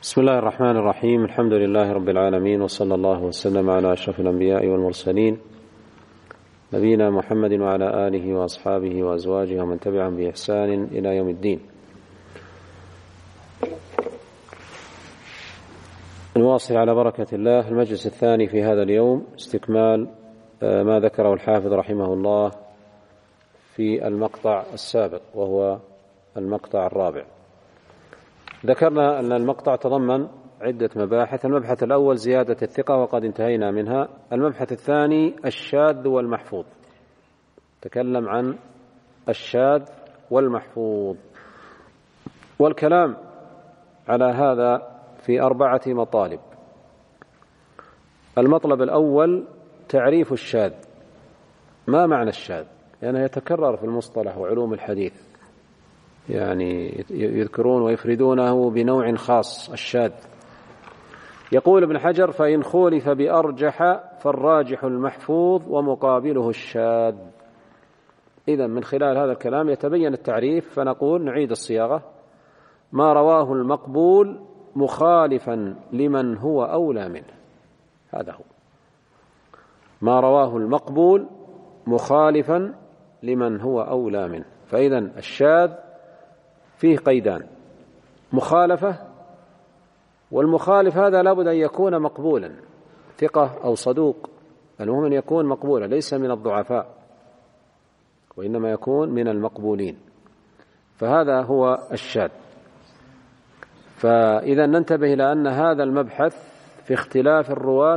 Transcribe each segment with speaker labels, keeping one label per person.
Speaker 1: بسم الله الرحمن الرحيم. الحمد لله رب العالمين، وصلى الله وسلم على أشرف الأنبياء والمرسلين نبينا محمد وعلى آله وأصحابه وأزواجه ومن تبعهم بإحسان إلى يوم الدين. نواصل على بركة الله المجلس الثاني في هذا اليوم، استكمال ما ذكره الحافظ رحمه الله في المقطع السابق وهو المقطع الرابع. ذكرنا أن المقطع تضمن عدة مباحث. المبحث الأول زيادة الثقة وقد انتهينا منها. المبحث الثاني الشاذ والمحفوظ، تكلم عن الشاذ والمحفوظ، والكلام على هذا في 4 مطالب. المطلب الأول تعريف الشاذ. ما معنى الشاذ؟ لأنه يتكرر في المصطلح وعلوم الحديث، يعني يذكرون ويفردونه بنوع خاص، الشاذ. يقول ابن حجر: فإن خولف بأرجح فالراجح المحفوظ ومقابله الشاذ. إذن من خلال هذا الكلام يتبين التعريف، فنقول نعيد الصياغة: ما رواه المقبول مخالفا لمن هو أولى منه. هذا هو ما رواه المقبول مخالفا لمن هو أولى منه. فإذن الشاذ فيه قيدان: مخالفة، والمخالف هذا لابد أن يكون مقبولا، ثقة أو صدوق، المهم أن يكون مقبولا، ليس من الضعفاء وإنما يكون من المقبولين. فهذا هو الشاذ. فإذا ننتبه إلى أن هذا المبحث في اختلاف الرواة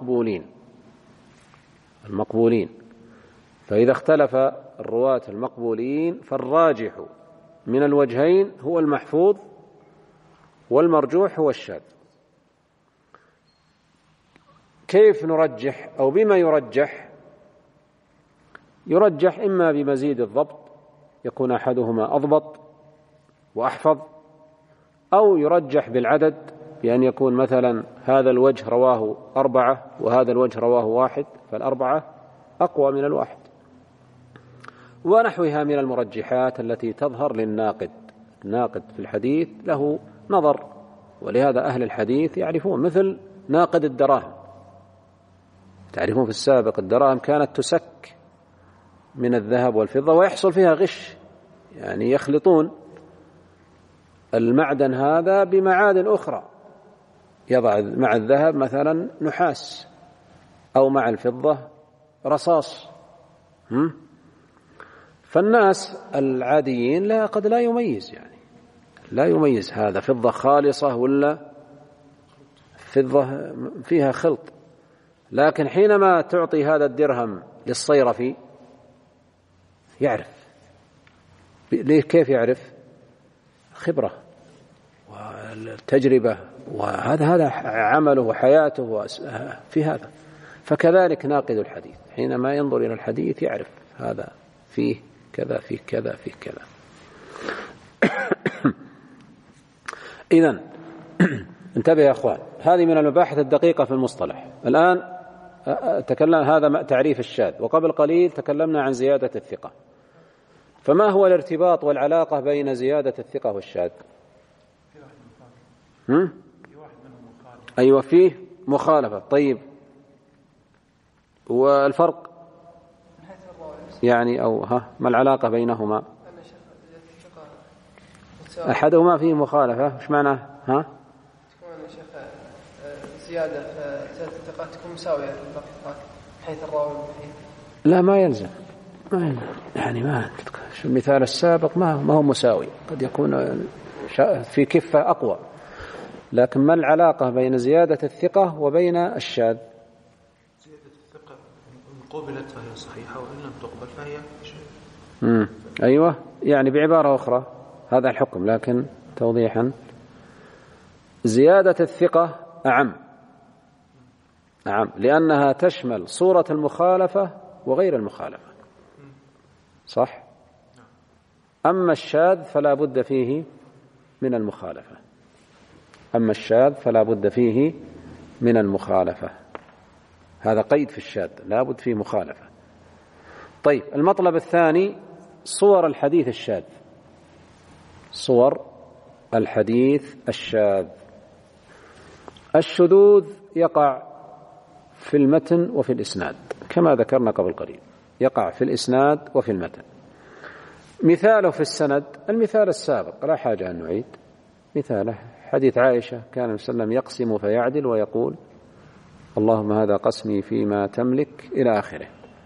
Speaker 1: المقبولين. فإذا اختلف الرواة المقبولين فالراجح من الوجهين هو المحفوظ، والمرجوح هو الشاذ. كيف نرجح أو بما يرجح؟ يرجح إما بمزيد الضبط، يكون أحدهما أضبط وأحفظ، أو يرجح بالعدد، بأن يكون مثلا هذا الوجه رواه 4 وهذا الوجه رواه 1، فال4 أقوى من ال1، ونحوها من المرجحات التي تظهر للناقد. الناقد في الحديث له نظر، ولهذا أهل الحديث يعرفون، مثل ناقد الدراهم. تعرفون في السابق الدراهم كانت تسك من الذهب والفضة ويحصل فيها غش، يعني يخلطون المعدن هذا بمعادن أخرى، يضع مع الذهب مثلا نحاس، أو مع الفضة رصاص. فالناس العاديين قد لا يميز، يعني لا يميز هذا فضة خالصة ولا فضة فيها خلط. لكن حينما تعطي هذا الدرهم للصيرفي يعرف. ليه؟ كيف يعرف؟ خبرة والتجربة، وهذا عمله وحياته في هذا. فكذلك ناقد الحديث حينما ينظر إلى الحديث يعرف هذا فيه كذا، فيه كذا، فيه كذا. إذن انتبه يا أخوان، هذه من المباحث الدقيقة في المصطلح. الآن تكلم، هذا تعريف الشاذ، وقبل قليل تكلمنا عن زيادة الثقة. فما هو الارتباط والعلاقة بين زيادة الثقة والشاذ؟ أيوة، فيه مخالفة. طيب، والفرق يعني ما العلاقة بينهما؟ أحدهما فيه مخالفة، وش معناه؟
Speaker 2: تكون زيادة الثقة تكون مساوية للثقات حيث الراوي والحديث.
Speaker 1: لا، ما يلزم. يعني ما المثال السابق ما هو مساوي، قد يكون في كفة أقوى. لكن ما العلاقة بين زيادة الثقة وبين الشاذ؟
Speaker 3: زيادة الثقة إن قبلت فهي صحيحة، وإن لم تقبل فهي شيء.
Speaker 1: أيوة، يعني بعبارة أخرى هذا الحكم، لكن توضيحا: زيادة الثقة أعم، لأنها تشمل صورة المخالفة وغير المخالفة، صح؟ أما الشاذ فلا بد فيه من المخالفة. هذا قيد في الشاذ، لا بد فيه مخالفة. طيب، المطلب الثاني صور الحديث الشاذ. الشذوذ يقع في المتن وفي الإسناد كما ذكرنا قبل قليل، يقع في الإسناد وفي المتن. مثاله في السند المثال السابق لا حاجة أن نعيد مثاله، حديث عائشة كان النبي صلى الله عليه وسلم يقسم فيعدل ويقول اللهم هذا قسمي فيما تملك إلى آخره.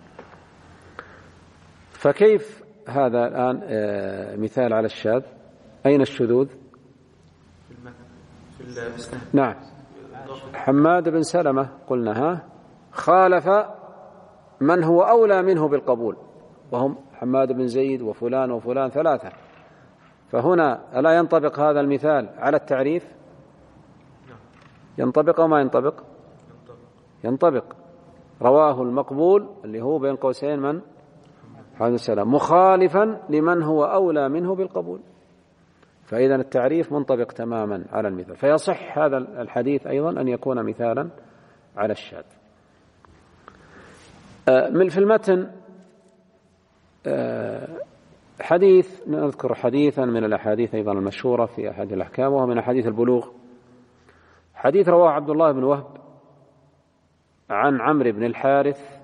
Speaker 1: فكيف هذا الآن مثال على الشاذ؟ أين الشذوذ؟
Speaker 3: في الإسناد.
Speaker 1: نعم، حماد بن سلمة قلنا خالف من هو أولى منه بالقبول، وهم حماد بن زيد وفلان وفلان ثلاثة، فهنا ألا ينطبق هذا المثال على التعريف؟ ينطبق أو ما ينطبق؟ ينطبق. رواه المقبول اللي هو بين قوسين من؟ حماد بن سلمة، مخالفا لمن هو أولى منه بالقبول، فإذا التعريف منطبق تماما على المثال، فيصح هذا الحديث أيضا أن يكون مثالا على الشاذ. من في المتن حديث، نذكر حديثا من الأحاديث أيضا المشهورة في أحد الأحكام، وهو من أحاديث البلوغ، حديث رواه عبد الله بن وهب عن عمرو بن الحارث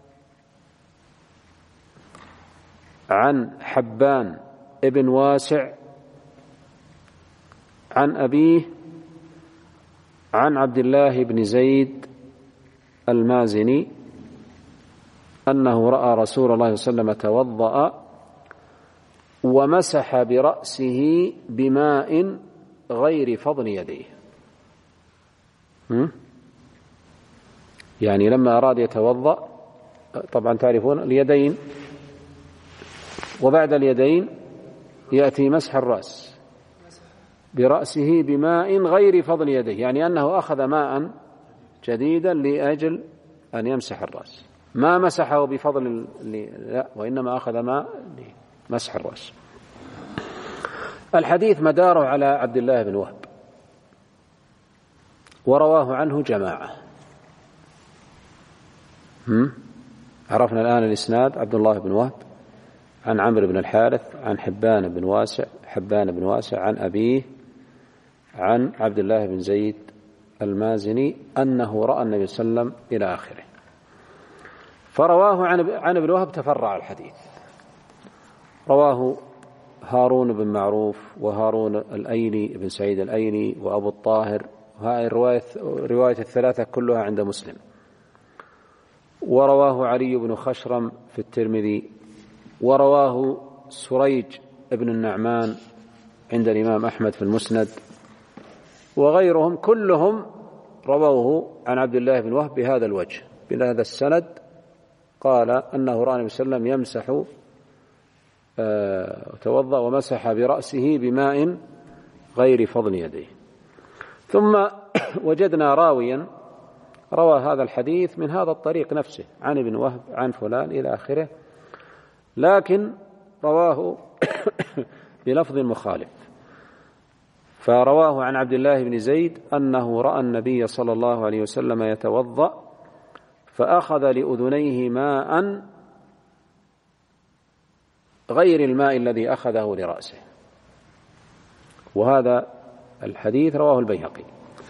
Speaker 1: عن حبان ابن واسع عن أبيه عن عبد الله بن زيد المازني أنه رأى رسول الله صلى الله عليه وسلم توضأ ومسح برأسه بماء غير فضل يديه. يعني لما أراد يتوضأ، طبعا تعرفون اليدين، وبعد اليدين يأتي مسح الرأس برأسه بماء غير فضل يديه، يعني أنه أخذ ماء جديدا لأجل أن يمسح الرأس، ما مسحه بفضل لا، وإنما أخذ ماء لمسح الرأس. الحديث مداره على عبد الله بن وهب، ورواه عنه جماعة. عرفنا الآن الإسناد: عبد الله بن وهب عن عمرو بن الحارث عن حبان بن واسع عن أبيه عن عبد الله بن زيد المازني أنه رأى النبي صلى الله عليه وسلم إلى آخره. فرواه عن ابن وهب تفرع الحديث، رواه هارون بن معروف وهارون الأيلي بن سعيد الأيلي وأبو الطاهر، وهذه رواية الثلاثة كلها عند مسلم، ورواه علي بن خشرم في الترمذي، ورواه سريج بن النعمان عند الإمام أحمد في المسند، وغيرهم كلهم رووه عن عبد الله بن وهب بهذا الوجه بهذا السند، قال أنه رأى النبي صلى الله عليه وسلم يمسح توضأ ومسح برأسه بماء غير فضل يديه. ثم وجدنا راويا روى هذا الحديث من هذا الطريق نفسه عن ابن وهب عن فلان إلى آخره، لكن رواه بلفظ مخالف، فرواه عن عبد الله بن زيد أنه رأى النبي صلى الله عليه وسلم يتوضأ فأخذ لأذنيه ماء غير الماء الذي أخذه لرأسه، وهذا الحديث رواه البيهقي.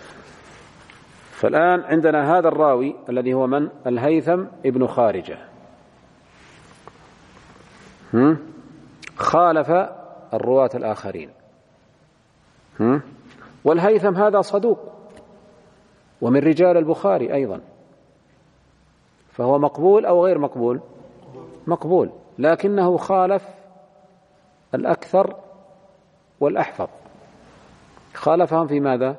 Speaker 1: فالآن عندنا هذا الراوي الذي هو من؟ الهيثم ابن خارجة، خالف الرواة الآخرين، والهيثم هذا صدوق ومن رجال البخاري أيضا، فهو مقبول أو غير مقبول؟ مقبول، لكنه خالف الأكثر والأحفظ. خالفهم في ماذا؟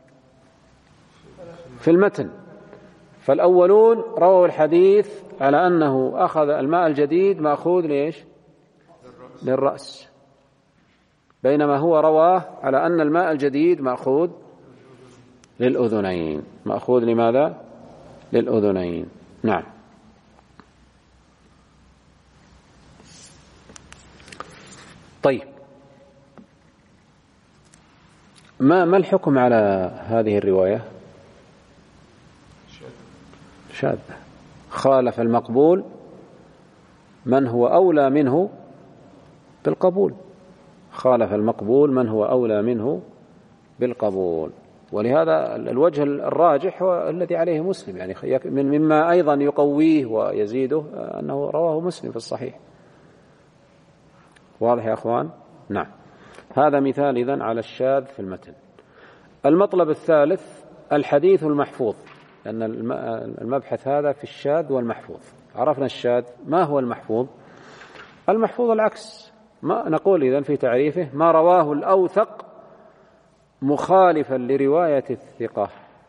Speaker 1: في المتن. فالأولون رووا الحديث على أنه أخذ الماء الجديد مأخوذ ليش؟ للرأس، بينما هو رواه على أن الماء الجديد مأخوذ للأذنين. مأخوذ لماذا؟ للأذنين. نعم. طيب، ما الحكم على هذه الرواية؟ شاذ، خالف المقبول من هو أولى منه بالقبول، خالف المقبول من هو أولى منه بالقبول. ولهذا الوجه الراجح هو الذي عليه مسلم، يعني مما أيضا يقويه ويزيده أنه رواه مسلم في الصحيح. واضح يا أخوان؟ نعم. هذا مثال إذن على الشاذ في المتن. المطلب الثالث الحديث المحفوظ، لأن المبحث هذا في الشاذ والمحفوظ. عرفنا الشاذ، ما هو المحفوظ؟ المحفوظ العكس، ما نقول إذن في تعريفه ما رواه الأوثق مخالفا لرواية الثقة.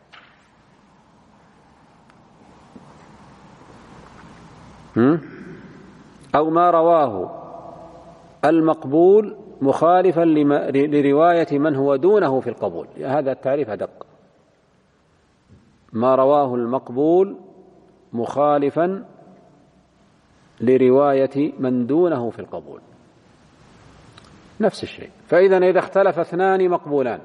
Speaker 1: أو ما رواه المقبول مخالفا لرواية من هو دونه في القبول. هذا التعريف أدق. ما رواه المقبول مخالفا لرواية من دونه في القبول، نفس الشيء. فإذا إذا اختلف اثنان مقبولان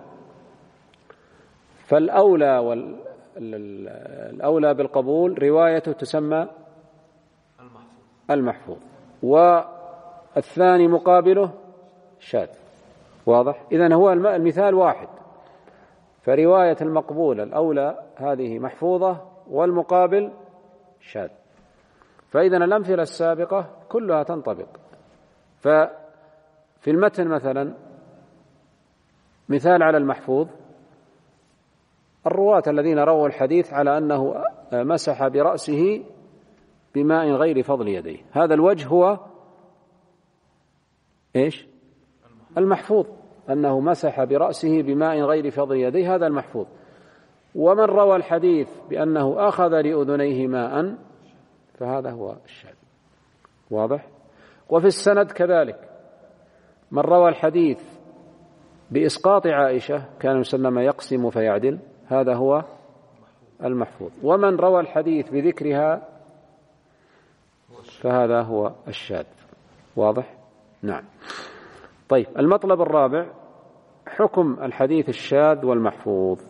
Speaker 1: الأولى بالقبول روايته تسمى المحفوظ، والثاني مقابله شاذ. واضح؟ إذن هو المثال واحد، فرواية المقبول الأولى هذه محفوظة والمقابل شاذ. فإذا الأمثلة السابقة كلها تنطبق. ففي المتن مثلا مثال على المحفوظ الرواة الذين رووا الحديث على أنه مسح برأسه بماء غير فضل يديه، هذا الوجه هو إيش؟ المحفوظ، أنه مسح برأسه بماء غير فضل يديه، هذا المحفوظ. ومن روى الحديث بأنه أخذ لأذنيه ماء فهذا هو الشاذ. واضح؟ وفي السند كذلك، من روى الحديث بإسقاط عائشة كان وسلم يقسم فيعدل، هذا هو المحفوظ. ومن روى الحديث بذكرها فهذا هو الشاذ. واضح؟ نعم. طيب، المطلب الرابع حكم الحديث الشاذ والمحفوظ.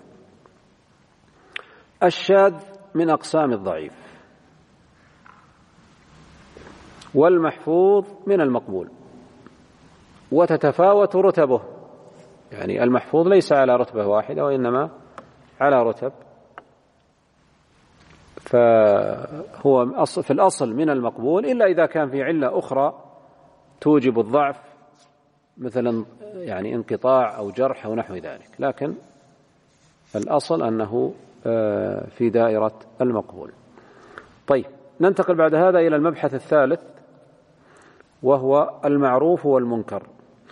Speaker 1: الشاذ من أقسام الضعيف، والمحفوظ من المقبول، وتتفاوت رتبه، يعني المحفوظ ليس على رتبة واحدة وإنما على رتب. فهو في الأصل من المقبول، إلا إذا كان في علة أخرى توجب الضعف، مثلا يعني انقطاع أو جرح أو نحو ذلك، لكن الأصل أنه في دائرة المقبول. طيب، ننتقل بعد هذا إلى المبحث الثالث، وهو المعروف والمنكر.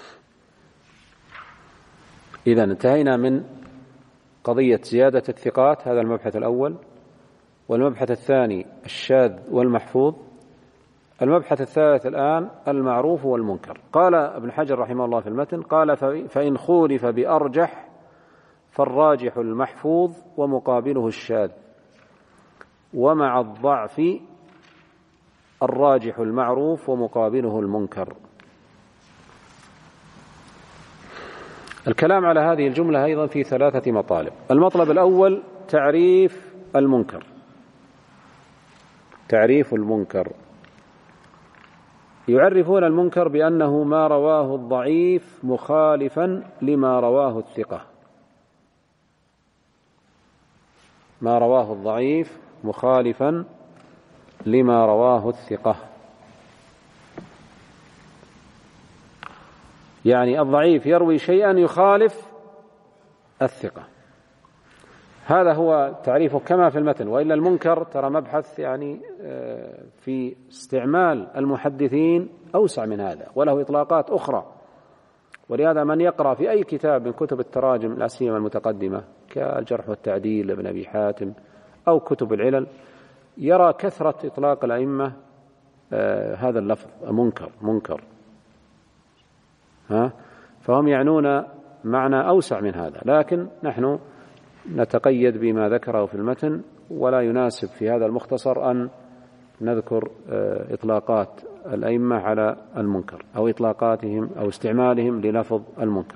Speaker 1: إذا انتهينا من قضية زيادة الثقات، هذا المبحث الأول. والمبحث الثاني الشاذ والمحفوظ. المبحث الثالث الآن المعروف والمنكر. قال ابن حجر رحمه الله في المتن، قال فإن خولف بأرجح فالراجح المحفوظ ومقابله الشاذ، ومع الضعف الراجح المعروف ومقابله المنكر. الكلام على هذه الجملة أيضا في ثلاثة مطالب. المطلب الأول تعريف المنكر. تعريف المنكر، يعرفون المنكر بأنه ما رواه الضعيف مخالفا لما رواه الثقة. ما رواه الضعيف مخالفا لما رواه الثقة، يعني الضعيف يروي شيئا يخالف الثقة. هذا هو تعريفه كما في المتن. وإلا المنكر ترى مبحث يعني في استعمال المحدثين أوسع من هذا، وله إطلاقات أخرى. ولهذا من يقرأ في أي كتاب من كتب التراجم لا سيما المتقدمة كالجرح والتعديل لابن أبي حاتم أو كتب العلل، يرى كثرة إطلاق الأئمة هذا اللفظ منكر. فهم يعنون معنى أوسع من هذا، لكن نحن نتقيد بما ذكره في المتن، ولا يناسب في هذا المختصر أن نذكر إطلاقات الأئمة على المنكر أو إطلاقاتهم أو استعمالهم للفظ المنكر.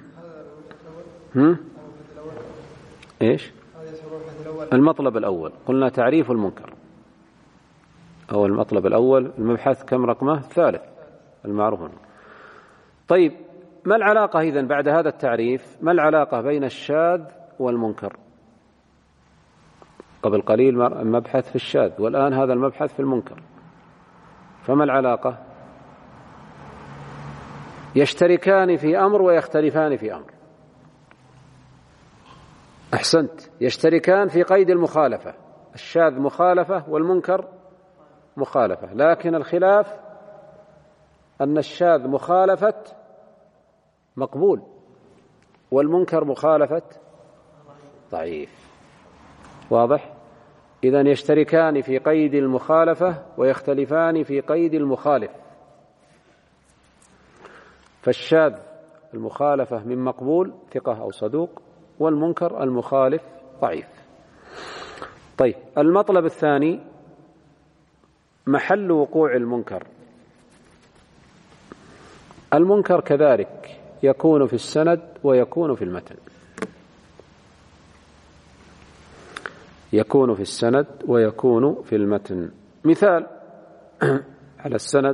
Speaker 1: إيش؟ المطلب الأول قلنا تعريف المنكر، أو المطلب الأول المبحث كم رقمه؟ الثالث، المعروف. طيب، ما العلاقة إذن بعد هذا التعريف؟ ما العلاقة بين الشاذ والمنكر. قبل قليل مبحث في الشاذ، والآن هذا المبحث في المنكر. فما العلاقة؟ يشتركان في أمر ويختلفان في أمر. أحسنت، يشتركان في قيد المخالفة، الشاذ مخالفة والمنكر مخالفة، لكن الخلاف أن الشاذ مخالفة مقبول والمنكر مخالفة ضعيف. واضح؟ إذن يشتركان في قيد المخالفة ويختلفان في قيد المخالف. فالشاذ المخالفة من مقبول ثقة أو صدوق، والمنكر المخالف ضعيف. طيب، المطلب الثاني محل وقوع المنكر. المنكر كذلك يكون في السند ويكون في المتن. يكون في السند ويكون في المتن. مثال على السند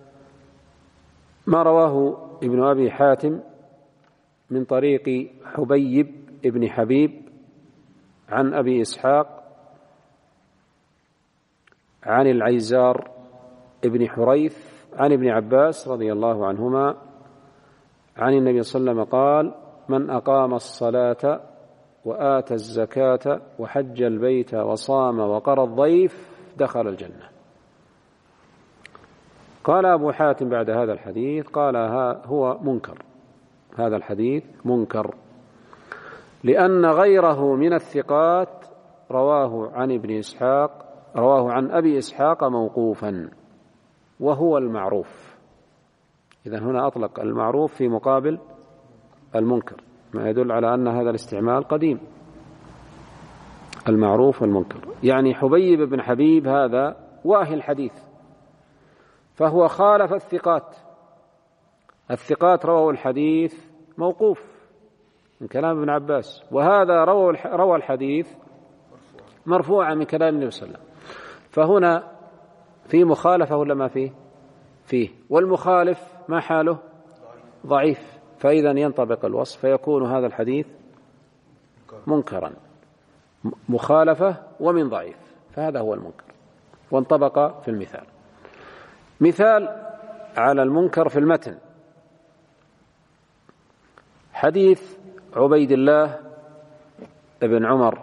Speaker 1: ما رواه ابن أبي حاتم من طريق حبيب ابن حبيب عن أبي إسحاق عن العيزار ابن حريث عن ابن عباس رضي الله عنهما عن النبي صلى الله عليه وسلم قال: من أقام الصلاة وآتى الزكاة وحج البيت وصام وقرى الضيف دخل الجنة. قال أبو حاتم بعد هذا الحديث قال هو منكر، هذا الحديث منكر، لأن غيره من الثقات رواه عن أبي إسحاق موقوفا وهو المعروف. إذن هنا أطلق المعروف في مقابل المنكر، ما يدل على أن هذا الاستعمال قديم، المعروف والمنكر. يعني حبيب بن حبيب هذا واهي الحديث، فهو خالف الثقات. الثقات رووا الحديث موقوف من كلام ابن عباس، وهذا روى الحديث مرفوعا من كلام النبي صلى الله عليه وسلم. فهنا في مخالفة ولا ما فيه؟ والمخالف ما حاله؟ ضعيف. فإذا ينطبق الوصف فيكون هذا الحديث منكرا، مخالفة ومن ضعيف، فهذا هو المنكر، وانطبق في المثال. مثال على المنكر في المتن حديث عبيد الله بن عمر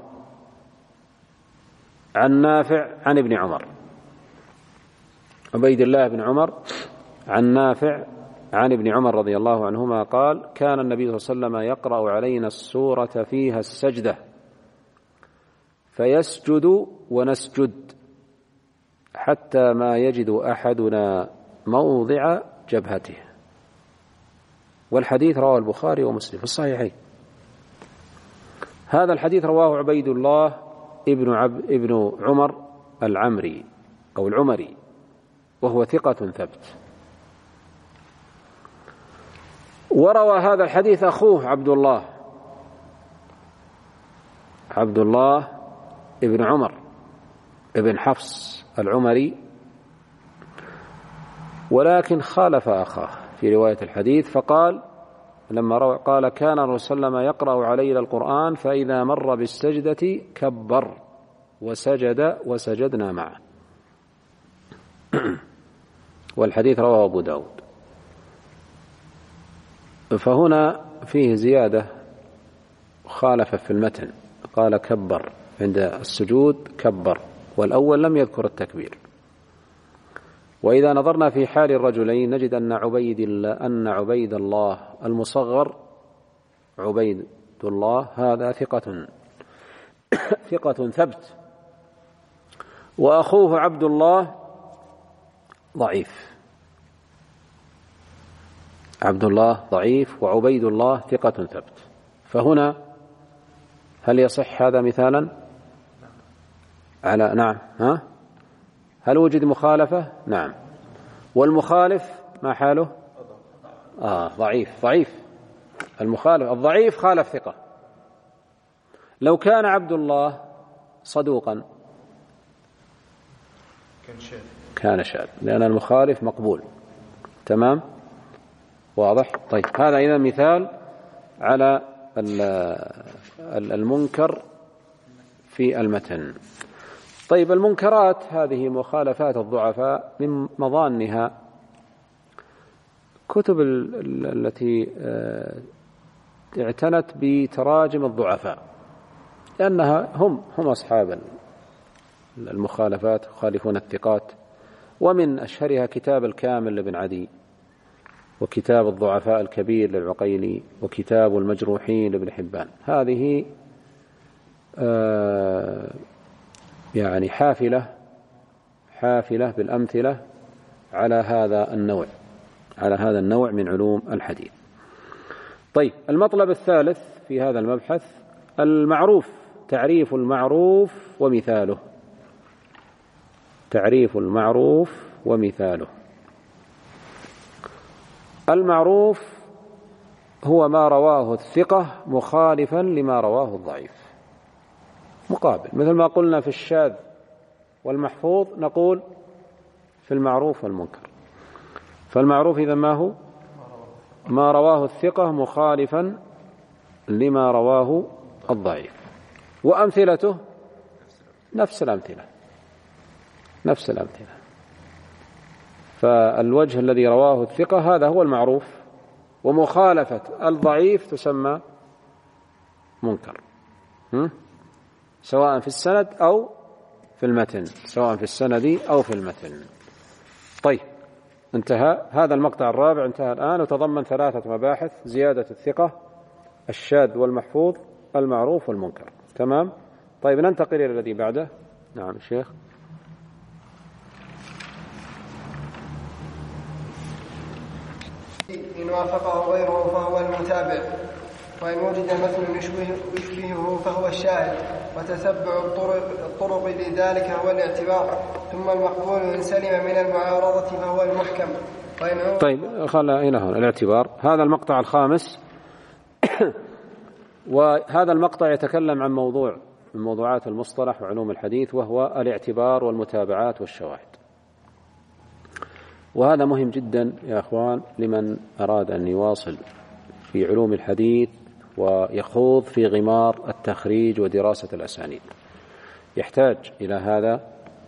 Speaker 1: عن نافع عن ابن عمر. عبيد الله بن عمر عن نافع عن ابن عمر رضي الله عنهما قال: كان النبي صلى الله عليه وسلم يقرأ علينا السورة فيها السجدة فيسجد ونسجد حتى ما يجد أحدنا موضع جبهته. والحديث رواه البخاري ومسلم في الصحيحين. هذا الحديث رواه عبيد الله ابن عمر العمري أو العمري، وهو ثقة ثبت. وروى هذا الحديث أخوه عبد الله ابن عمر ابن حفص العمري، ولكن خالف أخاه في رواية الحديث، فقال لما قال: كان الرسول صلى الله عليه وسلم يقرأ علينا القرآن فإذا مر بالسجدة كبر وسجد وسجدنا معه. والحديث رواه أبو داود. فهنا فيه زيادة، خالف في المتن، قال كبر عند السجود كبر، والأول لم يذكر التكبير. وإذا نظرنا في حال الرجلين نجد أن عبيد الله المصغر عبيد الله هذا ثقة ثبت، وأخوه عبد الله ضعيف. عبد الله ضعيف وعبيد الله ثقة ثبت. فهنا هل يصح هذا مثالا على نعم؟ هل وجد مخالفة؟ نعم. والمخالف ما حاله؟ ضعيف. المخالف الضعيف خالف ثقة. لو كان عبد الله صدوقا كان شاذ، لأن المخالف مقبول. تمام؟ واضح؟ طيب، هذا إذا مثال على المنكر في المتن. طيب، المنكرات هذه مخالفات الضعفاء من مظانها كتب التي اعتنت بتراجم الضعفاء، لأنها هم أصحاب المخالفات، يخالفون الثقات. ومن أشهرها كتاب الكامل لابن عدي، وكتاب الضعفاء الكبير للعقيلي، وكتاب المجروحين لابن حبان. هذه يعني حافلة بالأمثلة على هذا النوع من علوم الحديث. طيب، المطلب الثالث في هذا المبحث المعروف، تعريف المعروف ومثاله. تعريف المعروف ومثاله. المعروف هو ما رواه الثقة مخالفا لما رواه الضعيف، مقابل، مثل ما قلنا في الشاذ والمحفوظ نقول في المعروف والمنكر. فالمعروف إذا ما هو؟ ما رواه الثقة مخالفا لما رواه الضعيف، وأمثلته نفس الأمثلة. فالوجه الذي رواه الثقة هذا هو المعروف، ومخالفة الضعيف تسمى منكر، سواء في السند أو في المتن، طيب، انتهى هذا المقطع الرابع، انتهى الآن، وتضمن 3 مباحث: زيادة الثقة، الشاذ والمحفوظ، المعروف والمنكر. تمام. طيب، ننتقل إلى الذي بعده. نعم الشيخ.
Speaker 2: إن وافقه غيره فهو المتابع، وإن وجد مثل يشبهه فهو الشاهد، وتتبع الطرق لذلك هو الاعتبار. ثم المقبول إن سلم من المعارضة فهو المحكم.
Speaker 1: طيب، خلى هنا الاعتبار. هذا المقطع الخامس وهذا المقطع يتكلم عن موضوع من موضوعات المصطلح وعلوم الحديث، وهو الاعتبار والمتابعات والشواهد. وهذا مهم جدا يا أخوان لمن أراد أن يواصل في علوم الحديث ويخوض في غمار التخريج ودراسة الأسانيد، يحتاج إلى هذا.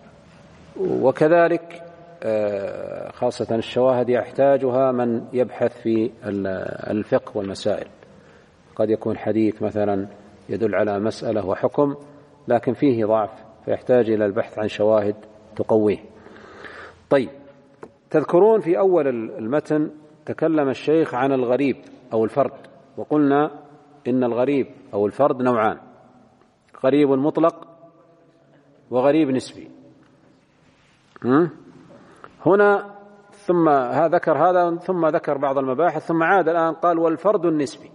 Speaker 1: وكذلك خاصة الشواهد يحتاجها من يبحث في الفقه والمسائل. قد يكون حديث مثلا يدل على مسألة وحكم لكن فيه ضعف، فيحتاج إلى البحث عن شواهد تقويه. طيب، تذكرون في أول المتن تكلم الشيخ عن الغريب أو الفرد، وقلنا إن الغريب أو الفرد نوعان: غريب مطلق وغريب نسبي. هنا ثم ذكر هذا، ثم ذكر بعض المباحث، ثم عاد الآن قال والفرد النسبي.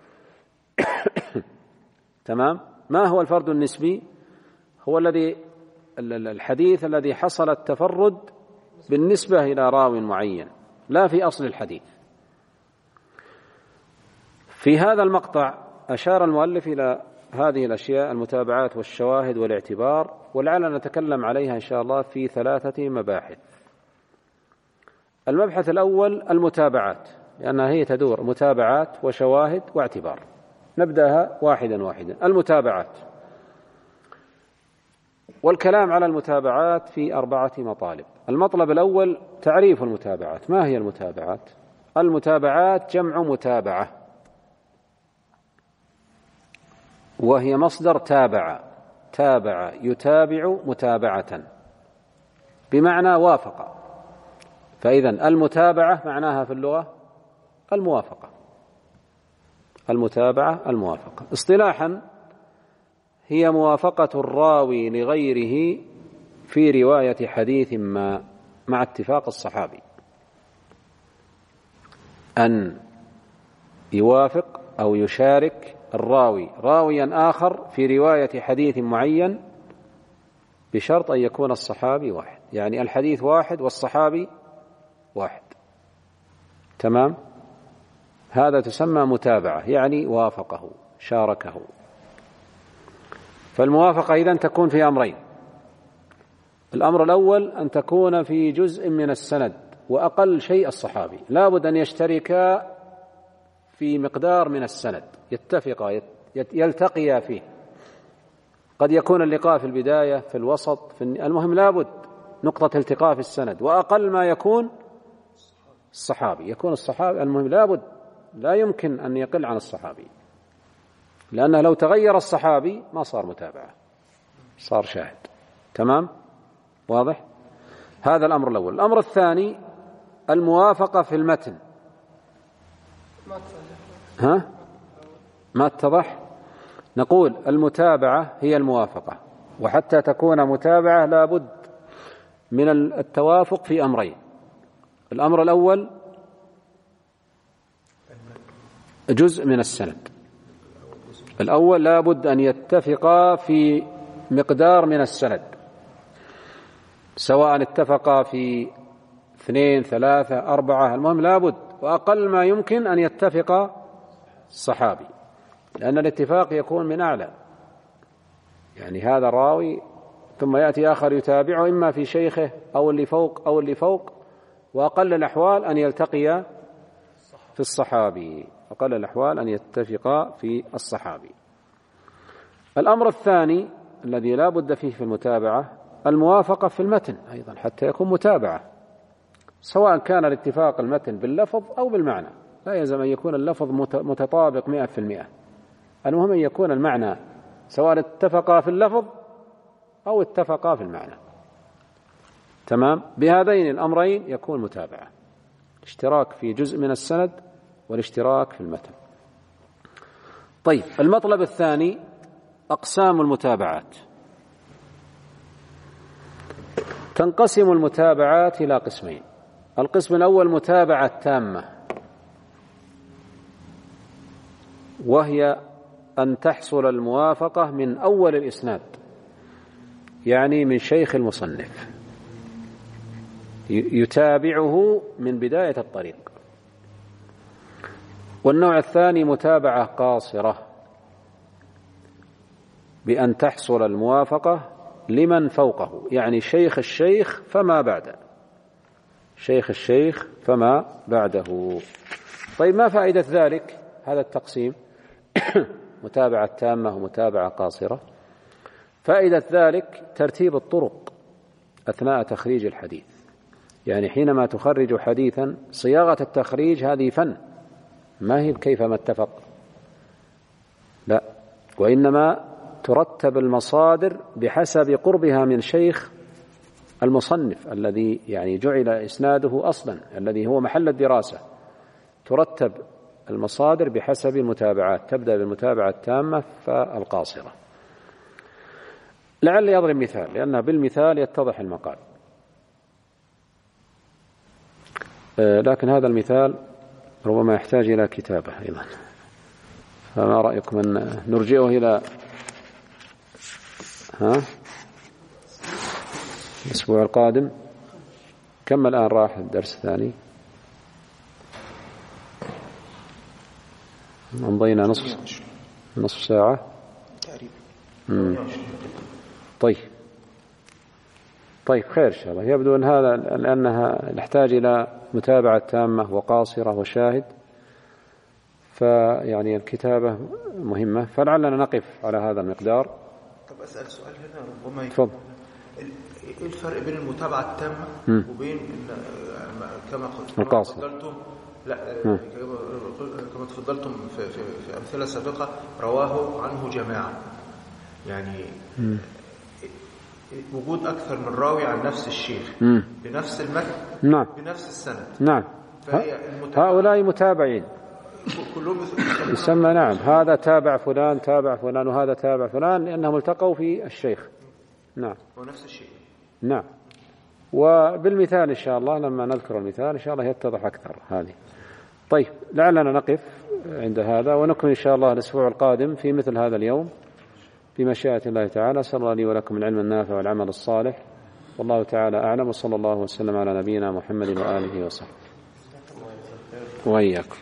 Speaker 1: تمام. ما هو الفرد النسبي؟ هو الحديث الذي حصل التفرد بالنسبة إلى راو معين، لا في أصل الحديث. في هذا المقطع أشار المؤلف إلى هذه الأشياء: المتابعات والشواهد والاعتبار، ولعلنا نتكلم عليها إن شاء الله في 3 مباحث. المبحث الأول المتابعات، لأنها هي تدور متابعات وشواهد واعتبار. نبدأها واحدا واحدا. المتابعات، والكلام على المتابعات في 4 مطالب. المطلب الأول تعريف المتابعات. ما هي المتابعات؟ المتابعات جمع متابعة، وهي مصدر تابع يتابع متابعة، بمعنى وافق. فإذن المتابعة معناها في اللغة الموافقة. المتابعة الموافقة. اصطلاحا هي موافقة الراوي لغيره في رواية حديث ما مع اتفاق الصحابي، أن يوافق أو يشارك الراوي راويا آخر في رواية حديث معين بشرط أن يكون الصحابي واحد، يعني الحديث واحد والصحابي واحد. تمام. هذا تسمى متابعة، يعني وافقه شاركه. فالموافقة إذن تكون في أمرين: الأمر الأول أن تكون في جزء من السند، وأقل شيء الصحابي، لا بد أن يشتركا في مقدار من السند، يتفقا يلتقيا فيه. قد يكون اللقاء في البداية في الوسط المهم لابد نقطة التقاء في السند، وأقل ما يكون الصحابي، يكون الصحابي المهم لابد لا يمكن أن يقل عن الصحابي، لأنه لو تغير الصحابي ما صار متابعة، صار شاهد. تمام؟ واضح؟ هذا الأمر الأول. الأمر الثاني الموافقة في المتن. ما اتضح؟ نقول المتابعة هي الموافقة، وحتى تكون متابعة لابد من التوافق في أمرين. الأمر الأول جزء من السند، الأول لابد أن يتفقا في مقدار من السند، سواء اتفقا في 2 3 4، المهم لابد وأقل ما يمكن أن يتفق الصحابي، لأن الاتفاق يكون من أعلى، يعني هذا الراوي ثم يأتي آخر يتابعه إما في شيخه أو اللي فوق أو اللي فوق، وأقل الأحوال أن يلتقي في الصحابي، أقل الأحوال أن يتفقا في الصحابي. الأمر الثاني الذي لا بد فيه في المتابعة الموافقة في المتن أيضا حتى يكون متابعة، سواء كان الاتفاق المتن باللفظ أو بالمعنى، لا يلزم أن يكون اللفظ متطابق 100%، المهم أن يكون المعنى سواء اتفقا في اللفظ أو اتفقا في المعنى. تمام؟ بهذين الأمرين يكون متابعة، الاشتراك في جزء من السند والاشتراك في المتن. طيب، المطلب الثاني أقسام المتابعات. تنقسم المتابعات إلى قسمين. القسم الأول متابعة تامة، وهي أن تحصل الموافقة من أول الإسناد، يعني من شيخ المصنف يتابعه من بداية الطريق. والنوع الثاني متابعة قاصرة، بأن تحصل الموافقة لمن فوقه، يعني شيخ الشيخ فما بعده، شيخ الشيخ فما بعده. طيب، ما فائدة ذلك هذا التقسيم؟ متابعة تامة ومتابعة قاصرة. فائدة ذلك ترتيب الطرق أثناء تخريج الحديث، يعني حينما تخرج حديثا صياغة التخريج هذه فن، ما هي كيفما اتفق، لا، وإنما ترتب المصادر بحسب قربها من شيخ المصنف الذي يعني جعل إسناده أصلا، الذي هو محل الدراسة. ترتب المصادر بحسب المتابعات، تبدأ بالمتابعة التامة فالقاصرة. لعلي أضرب مثال، لأن بالمثال يتضح المقال، لكن هذا المثال ربما يحتاج إلى كتابة أيضا، فما رأيكم أن نرجئه إلى الأسبوع القادم؟ كم الآن راح الدرس الثاني؟ أمضينا نصف ساعة تقريبا. طيب خير إن شاء الله. يبدو أن هذا لأنها نحتاج إلى متابعة تامة وقاصرة وشاهد، فيعني الكتابة مهمة، فلعلنا نقف على هذا المقدار.
Speaker 3: طب أسأل سؤال هنا ربما
Speaker 1: تفضل.
Speaker 3: إيه الفرق بين المتابعة التامة وبين كما تفضلتم كما تفضلتم في أمثلة سابقة رواه عنه جماعة، يعني وجود أكثر من راوي عن نفس الشيخ بنفس المتن، نعم، بنفس السند، نعم،
Speaker 1: هؤلاء متابعين
Speaker 3: كلهم
Speaker 1: يسمى، نعم، هذا تابع فلان تابع فلان وهذا تابع فلان، لأنهم التقوا في الشيخ، نعم،
Speaker 3: ونفس الشيء،
Speaker 1: نعم. وبالمثال إن شاء الله لما نذكر المثال إن شاء الله يتضح أكثر هذه. طيب، لعلنا نقف عند هذا ونكمل إن شاء الله الأسبوع القادم في مثل هذا اليوم بمشيئة الله تعالى. أسأل الله لي ولكم العلم النافع والعمل الصالح، والله تعالى أعلم، وصلى الله وسلم على نبينا محمد وآله وصحبه وإياكم.